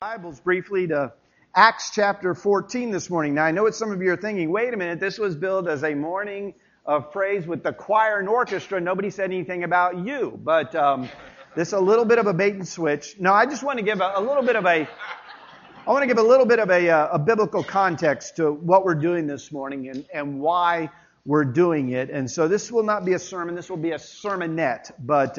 Bibles briefly to Acts chapter 14 this morning. Now, I know what some of you are thinking, wait a minute, this was billed as a morning of praise with the choir and orchestra. Nobody said anything about you, but this is a little bit of a bait and switch. No, I just want to give a little bit of a biblical context to what we're doing this morning and why we're doing it. And so this will not be a sermon, this will be a sermonette, but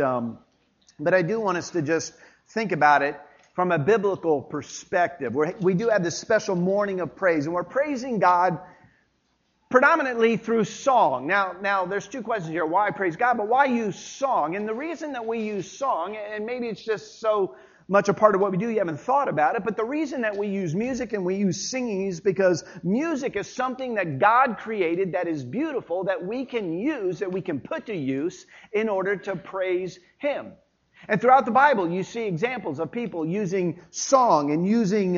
I do want us to just think about it from a biblical perspective. We do have this special morning of praise, and we're praising God predominantly through song. Now, there's two questions here. Why praise God, but why use song? And the reason that we use song, and maybe it's just so much a part of what we do, you haven't thought about it, but the reason that we use music and we use singing is because music is something that God created that is beautiful, that we can use, that we can put to use in order to praise Him. And throughout the Bible, you see examples of people using song and using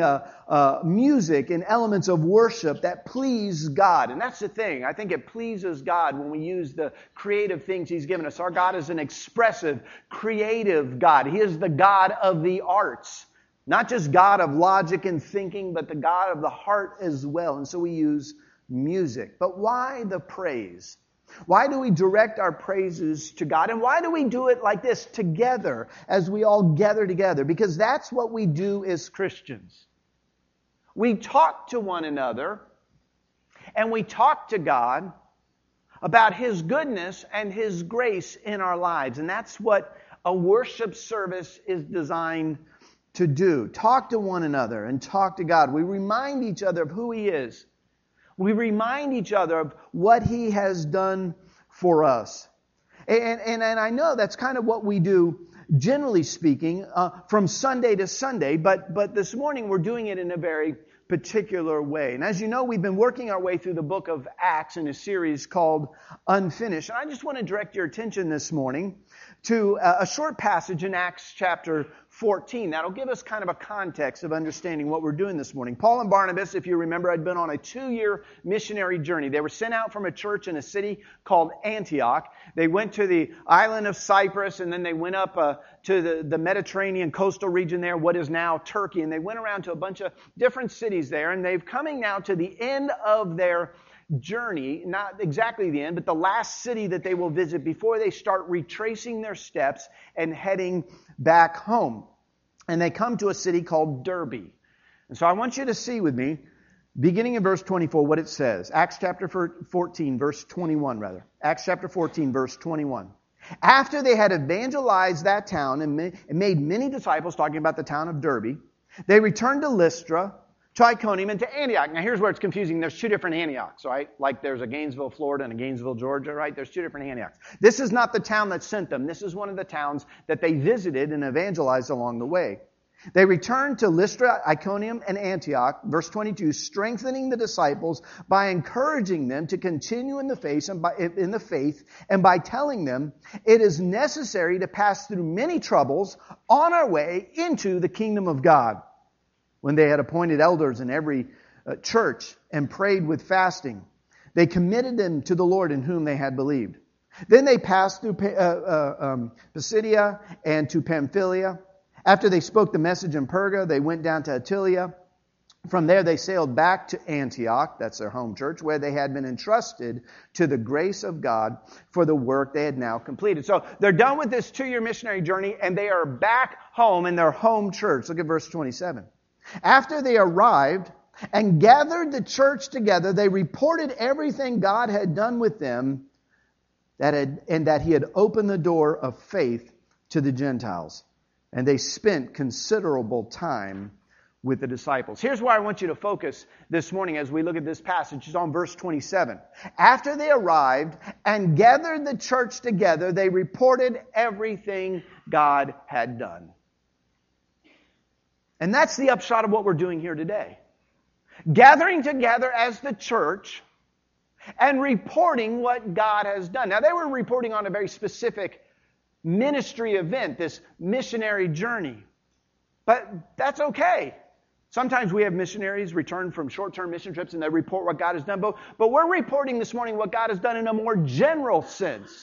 music and elements of worship that please God. And that's the thing. I think it pleases God when we use the creative things He's given us. Our God is an expressive, creative God. He is the God of the arts. Not just God of logic and thinking, but the God of the heart as well. And so we use music. But why the praise? Why do we direct our praises to God? And why do we do it like this, together, as we all gather together? Because that's what we do as Christians. We talk to one another, and we talk to God about His goodness and His grace in our lives. And that's what a worship service is designed to do. Talk to one another and talk to God. We remind each other of who He is. We remind each other of what He has done for us. And I know that's kind of what we do, generally speaking, from Sunday to Sunday, but this morning we're doing it in a very particular way. And as you know, we've been working our way through the book of Acts in a series called Unfinished. And I just want to direct your attention this morning to a short passage in Acts chapter 14. That'll give us kind of a context of understanding what we're doing this morning. Paul and Barnabas, if you remember, had been on a 2-year missionary journey. They were sent out from a church in a city called Antioch. They went to the island of Cyprus, and then they went up to the Mediterranean coastal region there, what is now Turkey. And they went around to a bunch of different cities there, and they've coming now to the end of their journey, not exactly the end, but the last city that they will visit before they start retracing their steps and heading back home. And they come to a city called Derbe. And so I want you to see with me, beginning in verse 24, what it says. Acts chapter 14, verse 21, rather. Acts chapter 14, verse 21. After they had evangelized that town and made many disciples, talking about the town of Derbe, they returned to Lystra, to Iconium, and to Antioch. Now here's where it's confusing. There's two different Antiochs, right? Like there's a Gainesville, Florida and a Gainesville, Georgia, right? There's two different Antiochs. This is not the town that sent them. This is one of the towns that they visited and evangelized along the way. They returned to Lystra, Iconium, and Antioch, verse 22, strengthening the disciples by encouraging them to continue in the faith and by telling them it is necessary to pass through many troubles on our way into the kingdom of God. When they had appointed elders in every church and prayed with fasting, they committed them to the Lord in whom they had believed. Then they passed through Pisidia and to Pamphylia. After they spoke the message in Perga, they went down to Attalia. From there they sailed back to Antioch, that's their home church, where they had been entrusted to the grace of God for the work they had now completed. So they're done with this 2-year missionary journey, and they are back home in their home church. Look at verse 27. After they arrived and gathered the church together, they reported everything God had done with them and that He had opened the door of faith to the Gentiles. And they spent considerable time with the disciples. Here's where I want you to focus this morning as we look at this passage. It's on verse 27. After they arrived and gathered the church together, they reported everything God had done. And that's the upshot of what we're doing here today. Gathering together as the church and reporting what God has done. Now, they were reporting on a very specific ministry event, this missionary journey. But that's okay. Sometimes we have missionaries return from short-term mission trips and they report what God has done. But we're reporting this morning what God has done in a more general sense.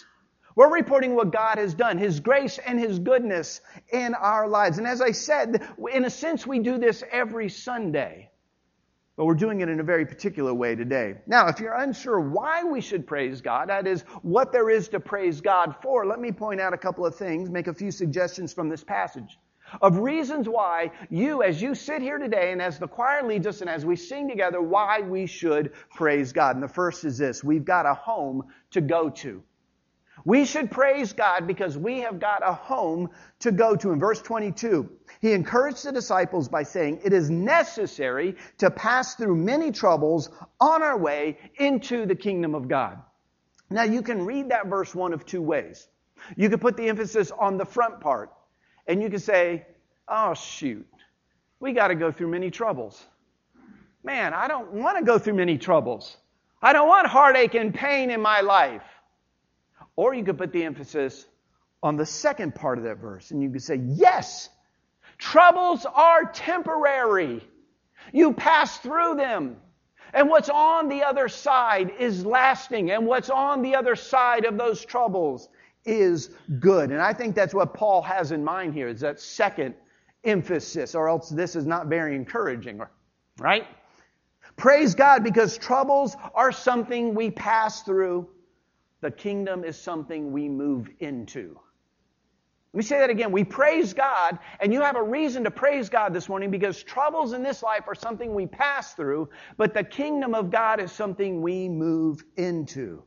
We're reporting what God has done, His grace and His goodness in our lives. And as I said, in a sense, we do this every Sunday. But we're doing it in a very particular way today. Now, if you're unsure why we should praise God, that is, what there is to praise God for, let me point out a couple of things, make a few suggestions from this passage of reasons why you, as you sit here today and as the choir leads us and as we sing together, why we should praise God. And the first is this: we've got a home to go to. We should praise God because we have got a home to go to. In verse 22, He encouraged the disciples by saying, it is necessary to pass through many troubles on our way into the kingdom of God. Now, you can read that verse one of two ways. You could put the emphasis on the front part, and you could say, oh, shoot, we got to go through many troubles. Man, I don't want to go through many troubles. I don't want heartache and pain in my life. Or you could put the emphasis on the second part of that verse, and you could say, yes, troubles are temporary. You pass through them. And what's on the other side is lasting. And what's on the other side of those troubles is good. And I think that's what Paul has in mind here, is that second emphasis, or else this is not very encouraging, right? Praise God because troubles are something we pass through. The kingdom is something we move into. Let me say that again. We praise God, and you have a reason to praise God this morning because troubles in this life are something we pass through, but the kingdom of God is something we move into.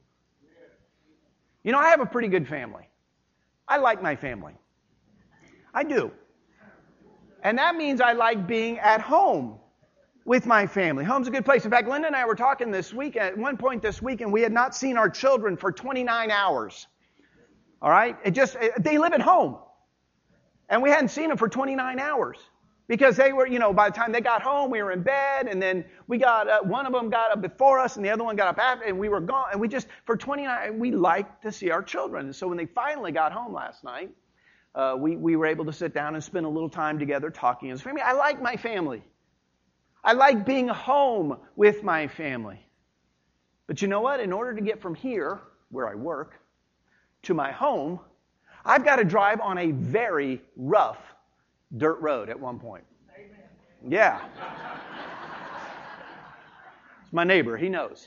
You know, I have a pretty good family. I like my family. I do. And that means I like being at home with my family. Home's a good place. In fact, Linda and I were talking this week, at one point this week, and we had not seen our children for 29 hours. All right? They live at home. And we hadn't seen them for 29 hours. Because they were, by the time they got home, we were in bed, and then we got, one of them got up before us, and the other one got up after, and we were gone. And for 29, we liked to see our children. And so when they finally got home last night, we were able to sit down and spend a little time together talking as a family. I like my family. I like being home with my family. But you know what? In order to get from here, where I work, to my home, I've got to drive on a very rough dirt road at one point. Amen. Yeah. It's my neighbor. He knows.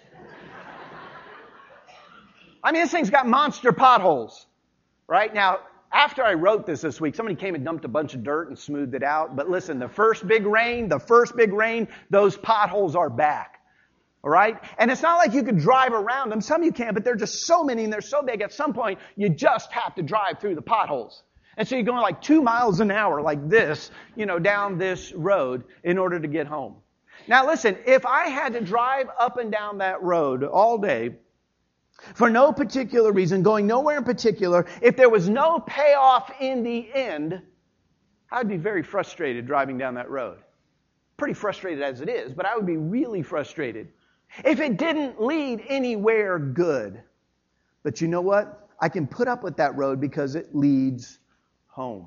I mean, this thing's got monster potholes. Right? Now, after I wrote this week, somebody came and dumped a bunch of dirt and smoothed it out. But listen, the first big rain, those potholes are back. All right? And it's not like you could drive around them. Some you can, but they're just so many and they're so big. At some point, you just have to drive through the potholes. And so you're going like 2 miles an hour like this, down this road in order to get home. Now listen, if I had to drive up and down that road all day, for no particular reason, going nowhere in particular, if there was no payoff in the end, I'd be very frustrated driving down that road. Pretty frustrated as it is, but I would be really frustrated if it didn't lead anywhere good. But you know what? I can put up with that road because it leads home.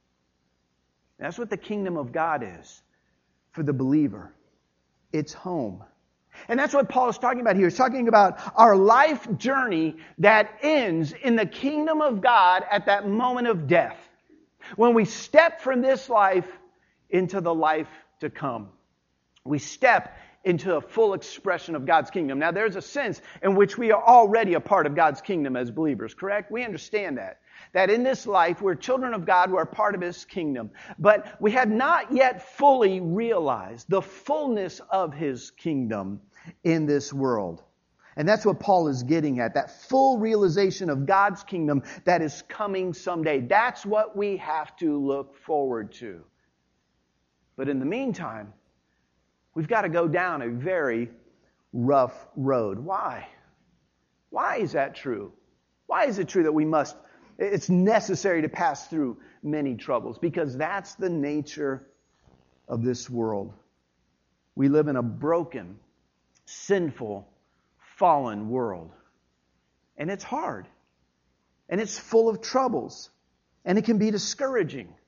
That's what the kingdom of God is for the believer. It's home. And that's what Paul is talking about here. He's talking about our life journey that ends in the kingdom of God at that moment of death. When we step from this life into the life to come. We step into a full expression of God's kingdom. Now, there's a sense in which we are already a part of God's kingdom as believers, correct? We understand that. That in this life, we're children of God, we're a part of His kingdom. But we have not yet fully realized the fullness of His kingdom in this world. And that's what Paul is getting at, that full realization of God's kingdom that is coming someday. That's what we have to look forward to. But in the meantime, we've got to go down a very rough road. Why? Why is that true? Why is it true that it's necessary to pass through many troubles? Because that's the nature of this world. We live in a broken, sinful, fallen world. And it's hard. And it's full of troubles. And it can be discouraging.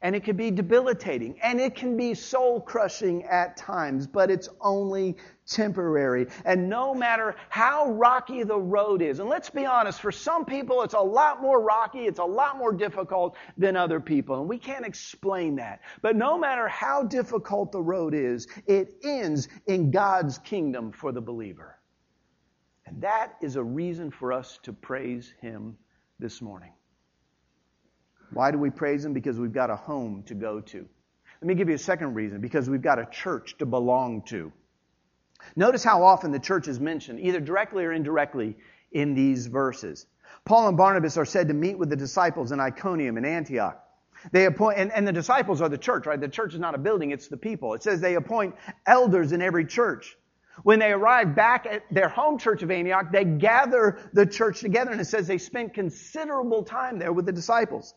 And it can be debilitating. And it can be soul-crushing at times. But it's only temporary. And no matter how rocky the road is, and let's be honest, for some people it's a lot more rocky, it's a lot more difficult than other people. And we can't explain that. But no matter how difficult the road is, it ends in God's kingdom for the believer. And that is a reason for us to praise Him this morning. Why do we praise Him? Because we've got a home to go to. Let me give you a second reason. Because we've got a church to belong to. Notice how often the church is mentioned, either directly or indirectly, in these verses. Paul and Barnabas are said to meet with the disciples in Iconium and Antioch. They appoint, and the disciples are the church, right? The church is not a building, it's the people. It says they appoint elders in every church. When they arrive back at their home church of Antioch, they gather the church together, and it says they spent considerable time there with the disciples.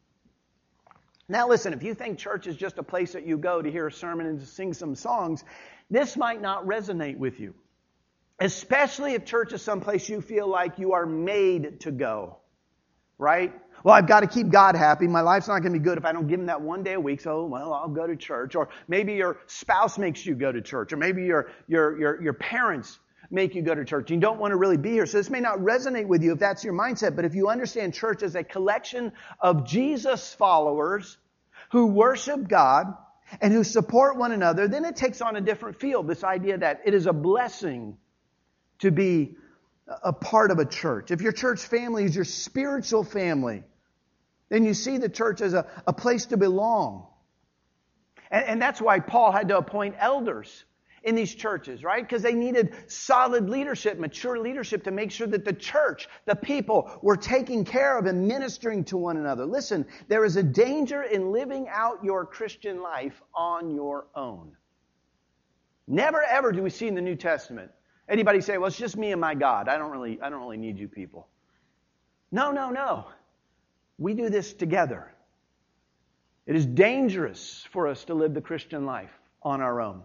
Now listen, if you think church is just a place that you go to hear a sermon and to sing some songs, this might not resonate with you. Especially if church is someplace you feel like you are made to go. Right? Well, I've got to keep God happy. My life's not going to be good if I don't give Him that one day a week. So, well, I'll go to church. Or maybe your spouse makes you go to church. Or maybe your parents make you go to church. You don't want to really be here. So this may not resonate with you if that's your mindset. But if you understand church as a collection of Jesus followers who worship God and who support one another, then it takes on a different feel. This idea that it is a blessing to be a part of a church. If your church family is your spiritual family, then you see the church as a place to belong. And that's why Paul had to appoint elders in these churches, right? Because they needed solid leadership, mature leadership to make sure that the church, the people, were taking care of and ministering to one another. Listen, there is a danger in living out your Christian life on your own. Never ever do we see in the New Testament anybody say, well, it's just me and my God. I don't really need you people. No. We do this together. It is dangerous for us to live the Christian life on our own.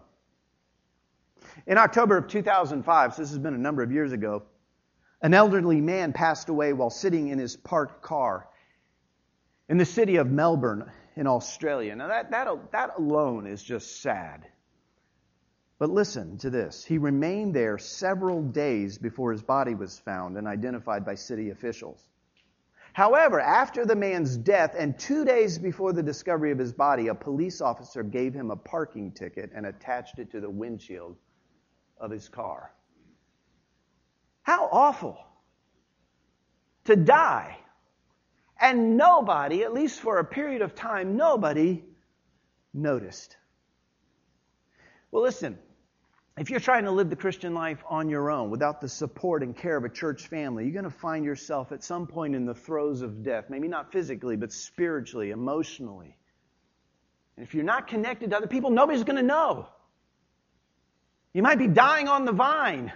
In October of 2005, so this has been a number of years ago, an elderly man passed away while sitting in his parked car in the city of Melbourne in Australia. Now that alone is just sad. But listen to this. He remained there several days before his body was found and identified by city officials. However, after the man's death and 2 days before the discovery of his body, a police officer gave him a parking ticket and attached it to the windshield of his car. How awful to die. And nobody, at least for a period of time, nobody noticed. Well, listen, if you're trying to live the Christian life on your own without the support and care of a church family, you're going to find yourself at some point in the throes of death. Maybe not physically, but spiritually, emotionally. And if you're not connected to other people, nobody's going to know. You might be dying on the vine,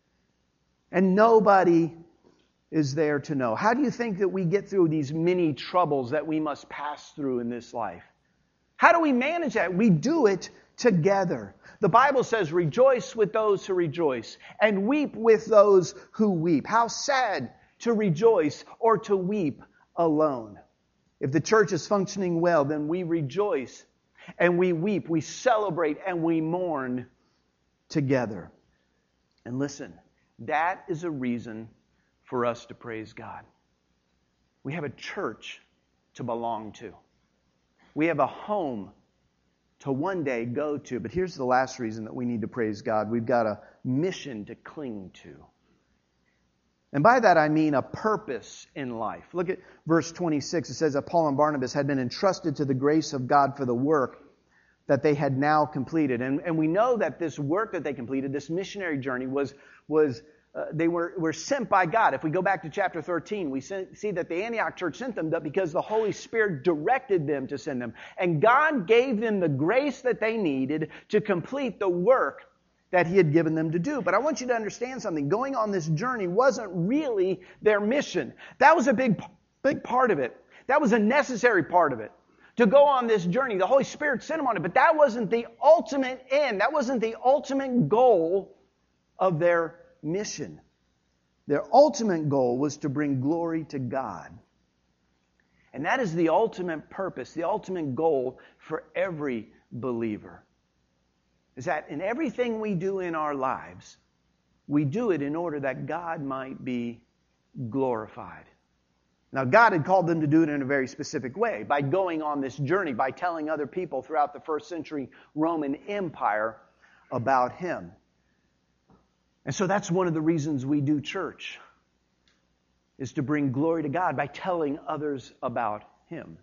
and nobody is there to know. How do you think that we get through these many troubles that we must pass through in this life? How do we manage that? We do it together. The Bible says, rejoice with those who rejoice, and weep with those who weep. How sad to rejoice or to weep alone. If the church is functioning well, then we rejoice and we weep, we celebrate and we mourn together. And listen, that is a reason for us to praise God. We have a church to belong to. We have a home to one day go to. But here's the last reason that we need to praise God. We've got a mission to cling to. And by that I mean a purpose in life. Look at verse 26. It says that Paul and Barnabas had been entrusted to the grace of God for the work that they had now completed. And we know that this work that they completed, this missionary journey, they were sent by God. If we go back to chapter 13, we see that the Antioch church sent them because the Holy Spirit directed them to send them. And God gave them the grace that they needed to complete the work that He had given them to do. But I want you to understand something. Going on this journey wasn't really their mission. That was a big part of it. That was a necessary part of it. To go on this journey, the Holy Spirit sent them on it. But that wasn't the ultimate end. That wasn't the ultimate goal of their mission. Their ultimate goal was to bring glory to God. And that is the ultimate purpose, the ultimate goal for every believer. Is that in everything we do in our lives, we do it in order that God might be glorified. Now, God had called them to do it in a very specific way, by going on this journey, by telling other people throughout the first century Roman Empire about Him. And so that's one of the reasons we do church, is to bring glory to God by telling others about Him.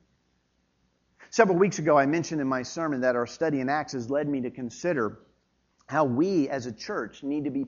Several weeks ago, I mentioned in my sermon that our study in Acts has led me to consider how we as a church need to be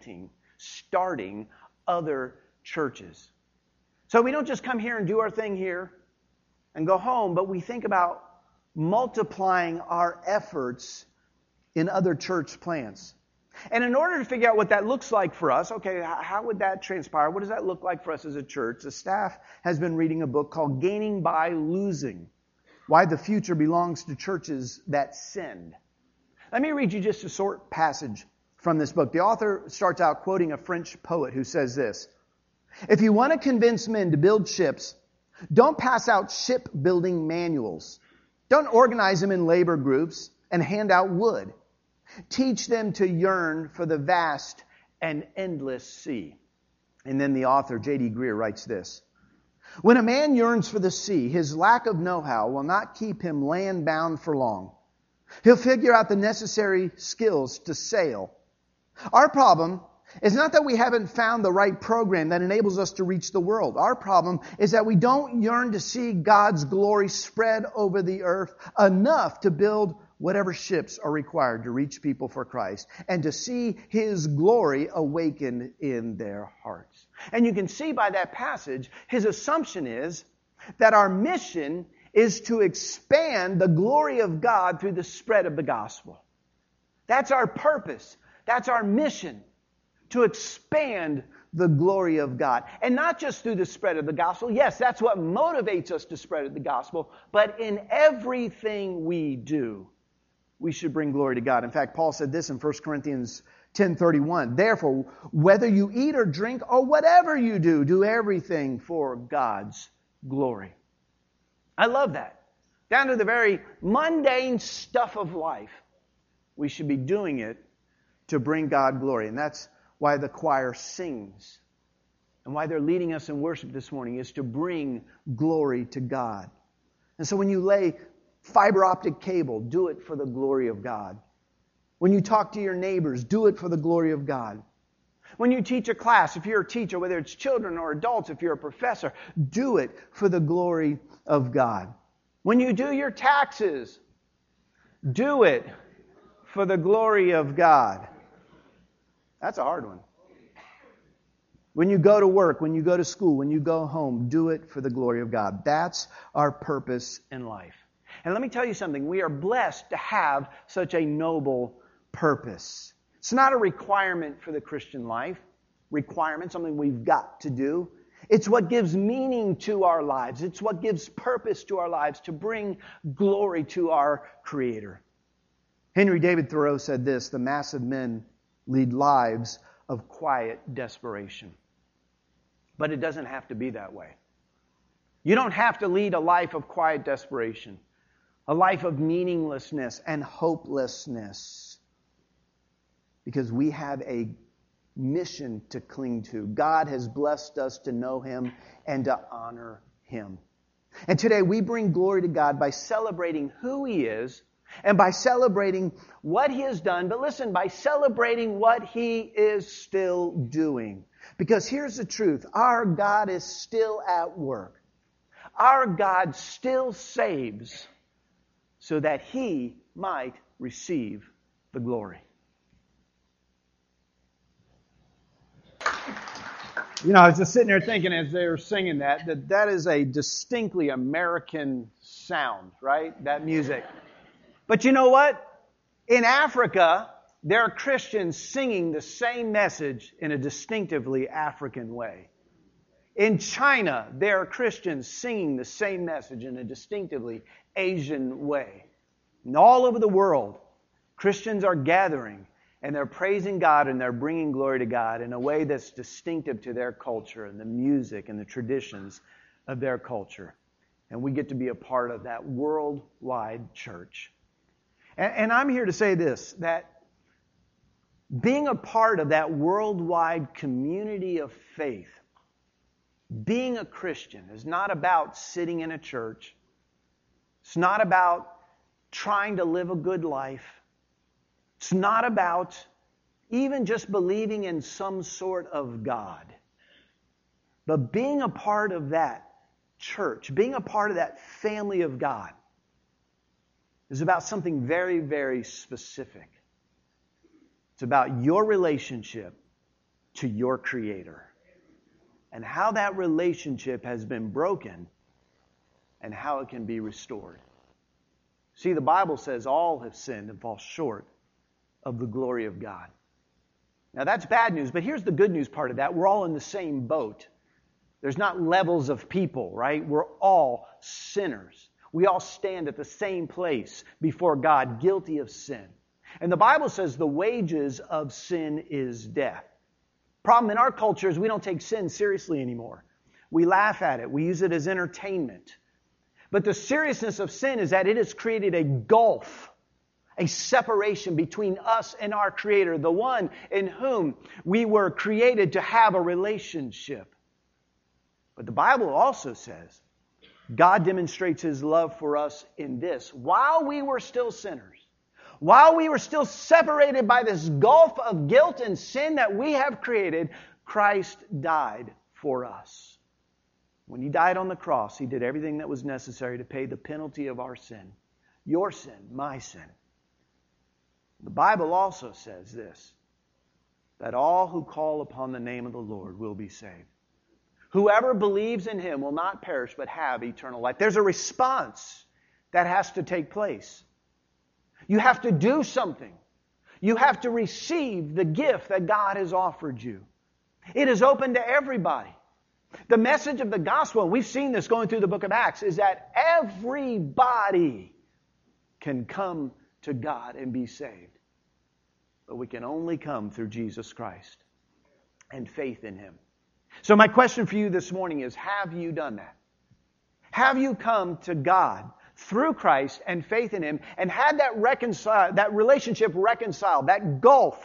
starting other churches. So we don't just come here and do our thing here and go home, but we think about multiplying our efforts in other church plants. And in order to figure out what that looks like for us, okay, how would that transpire? What does that look like for us as a church? The staff has been reading a book called Gaining by Losing: Why the Future Belongs to Churches That Send. Let me read you just a short passage from this book. The author starts out quoting a French poet who says this: "If you want to convince men to build ships, don't pass out shipbuilding manuals. Don't organize them in labor groups and hand out wood. Teach them to yearn for the vast and endless sea." And then the author, J.D. Greer, writes this: "When a man yearns for the sea, his lack of know-how will not keep him land-bound for long. He'll figure out the necessary skills to sail. Our problem is not that we haven't found the right program that enables us to reach the world. Our problem is that we don't yearn to see God's glory spread over the earth enough to build whatever ships are required to reach people for Christ and to see His glory awakened in their hearts." And you can see by that passage, his assumption is that our mission is to expand the glory of God through the spread of the gospel. That's our purpose. That's our mission, to expand the glory of God. And not just through the spread of the gospel. Yes, that's what motivates us to spread the gospel. But in everything we do, we should bring glory to God. In fact, Paul said this in 1 Corinthians 10:31. "Therefore, whether you eat or drink or whatever you do, do everything for God's glory." I love that. Down to the very mundane stuff of life, we should be doing it to bring God glory. And that's why the choir sings and why they're leading us in worship this morning, is to bring glory to God. And so when you lay fiber optic cable, do it for the glory of God. When you talk to your neighbors, do it for the glory of God. When you teach a class, if you're a teacher, whether it's children or adults, if you're a professor, do it for the glory of God. When you do your taxes, do it for the glory of God. That's a hard one. When you go to work, when you go to school, when you go home, do it for the glory of God. That's our purpose in life. And let me tell you something. We are blessed to have such a noble purpose. It's not a requirement for the Christian life. Requirement, something we've got to do. It's what gives meaning to our lives. It's what gives purpose to our lives, to bring glory to our Creator. Henry David Thoreau said this: "The mass of men lead lives of quiet desperation." But it doesn't have to be that way. You don't have to lead a life of quiet desperation, a life of meaninglessness and hopelessness, because we have a mission to cling to. God has blessed us to know Him and to honor Him. And today we bring glory to God by celebrating who He is and by celebrating what He has done. But listen, by celebrating what He is still doing. Because here's the truth. Our God is still at work. Our God still saves so that He might receive the glory. You know, I was just sitting there thinking as they were singing that is a distinctly American sound, right? That music. But you know what? In Africa, there are Christians singing the same message in a distinctively African way. In China, there are Christians singing the same message in a distinctively Asian way. And all over the world, Christians are gathering and they're praising God and they're bringing glory to God in a way that's distinctive to their culture and the music and the traditions of their culture. And we get to be a part of that worldwide church. And I'm here to say this, that being a part of that worldwide community of faith, being a Christian is not about sitting in a church. It's not about trying to live a good life. It's not about even just believing in some sort of God. But being a part of that church, being a part of that family of God, is about something very, very specific. It's about your relationship to your Creator and how that relationship has been broken and how it can be restored. See, the Bible says all have sinned and fall short of the glory of God. Now that's bad news, but here's the good news part of that. We're all in the same boat. There's not levels of people, right? We're all sinners. We all stand at the same place before God, guilty of sin. And the Bible says the wages of sin is death. Problem in our culture is we don't take sin seriously anymore. We laugh at it. We use it as entertainment. But the seriousness of sin is that it has created a gulf, a separation between us and our Creator, the one in whom we were created to have a relationship. But the Bible also says God demonstrates His love for us in this. While we were still sinners, while we were still separated by this gulf of guilt and sin that we have created, Christ died for us. When He died on the cross, He did everything that was necessary to pay the penalty of our sin. Your sin, my sin. The Bible also says this, that all who call upon the name of the Lord will be saved. Whoever believes in Him will not perish but have eternal life. There's a response that has to take place. You have to do something. You have to receive the gift that God has offered you. It is open to everybody. The message of the gospel, and we've seen this going through the book of Acts, is that everybody can come to God and be saved. But we can only come through Jesus Christ and faith in Him. So my question for you this morning is, have you done that? Have you come to God through Christ and faith in Him and had that relationship reconciled, that gulf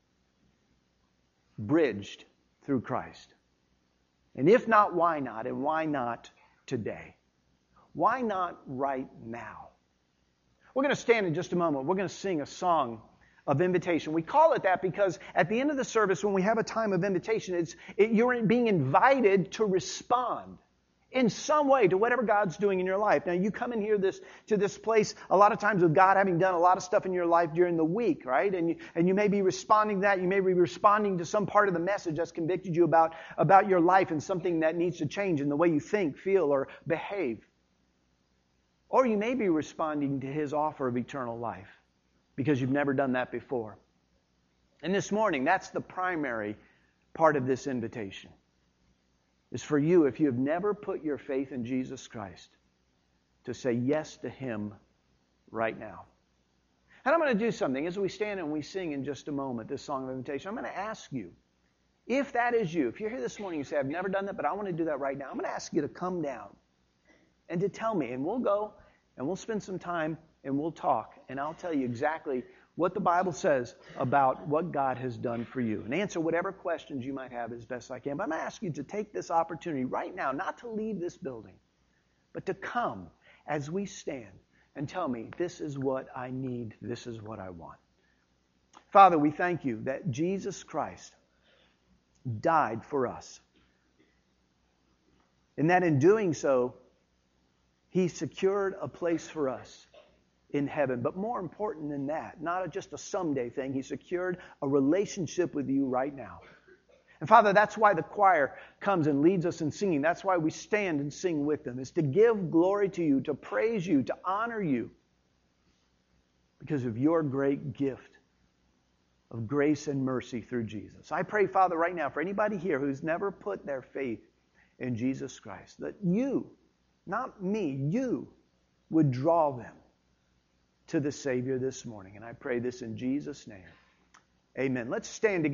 bridged through Christ? And if not, why not? And why not today? Why not right now? We're going to stand in just a moment. We're going to sing a song of invitation. We call it that because at the end of the service, when we have a time of invitation, you're being invited to respond in some way to whatever God's doing in your life. Now, you come in here to this place a lot of times with God having done a lot of stuff in your life during the week, right? And you may be responding to that. You may be responding to some part of the message that's convicted you about your life and something that needs to change in the way you think, feel, or behave. Or you may be responding to His offer of eternal life because you've never done that before. And this morning, that's the primary part of this invitation. Is for you, if you have never put your faith in Jesus Christ, to say yes to Him right now. And I'm going to do something. As we stand and we sing in just a moment this song of invitation, I'm going to ask you, if that is you, if you're here this morning and you say, I've never done that, but I want to do that right now, I'm going to ask you to come down and to tell me. And we'll go and we'll spend some time and we'll talk. And I'll tell you exactly what the Bible says about what God has done for you. And answer whatever questions you might have as best I can. But I'm going to ask you to take this opportunity right now, not to leave this building, but to come as we stand and tell me, this is what I need, this is what I want. Father, we thank you that Jesus Christ died for us. And that in doing so, He secured a place for us in heaven. But more important than that, not just a someday thing, He secured a relationship with you right now. And Father, that's why the choir comes and leads us in singing. That's why we stand and sing with them, is to give glory to you, to praise you, to honor you because of your great gift of grace and mercy through Jesus. I pray, Father, right now for anybody here who's never put their faith in Jesus Christ, that you, not me, you would draw them to the Savior this morning. And I pray this in Jesus' name. Amen. Let's stand together.